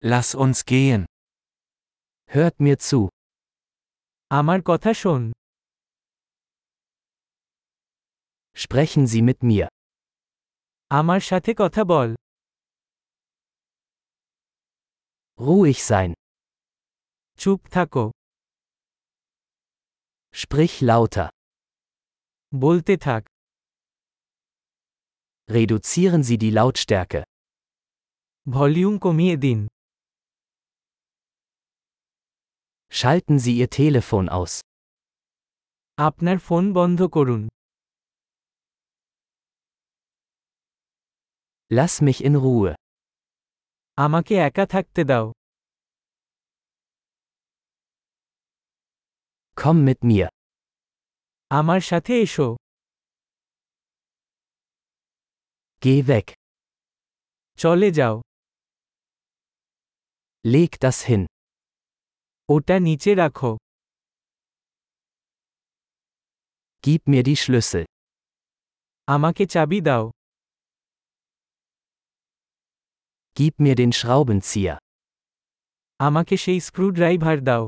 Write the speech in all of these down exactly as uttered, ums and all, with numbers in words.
Lass uns gehen. Hört mir zu. আমার কথা শোন। Sprechen Sie mit mir. আমার সাথে কথা বল। Ruhig sein. চুপ থাকো। Sprich lauter. বলতে থাক। Reduzieren Sie die Lautstärke. Volume কমিয়ে দিন। Schalten Sie Ihr Telefon aus. আপনার ফোন বন্ধ করুন। Lass mich in Ruhe. আমাকে একা থাকতে দাও। Komm mit mir. আমার সাথে এসো। Geh weg. চলে যাও। Leg das hin. ওটা নিচে রাখো। Gib mir die Schlüssel. আমাকে চাবি দাও। Gib mir den Schraubenzieher. আমাকে সেই স্ক্রুড্রাইভার দাও।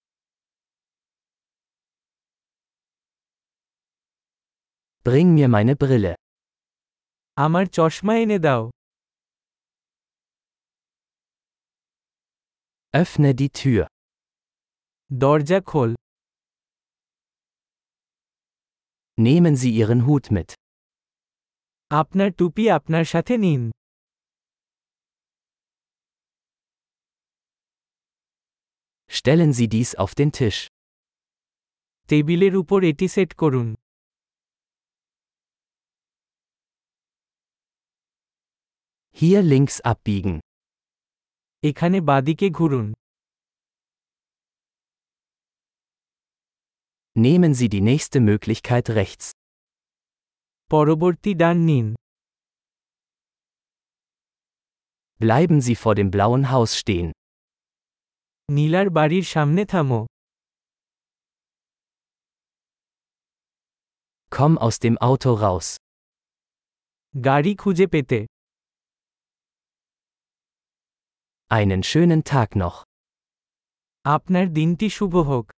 Bring mir meine Brille. আমার চশমা এনে দাও। Öffne die Tür. দরজা খোল। Nehmen Sie Ihren Hut mit. আপনার টুপি আপনার সাথে নিন। Stellen Sie dies auf den Tisch. টেবিলের উপর এটি সেট করুন। Hier links abbiegen. এখানে বাঁদিকে ঘুরুন। Nehmen Sie die nächste Möglichkeit rechts. পরবর্তী ডান নিন। Bleiben Sie vor dem blauen Haus stehen. নীলার বাড়ির সামনে থামো। Komm aus dem Auto raus. গাড়ি খুঁজে পেতে। Einen schönen Tag noch. আপনার দিনটি শুভ হোক।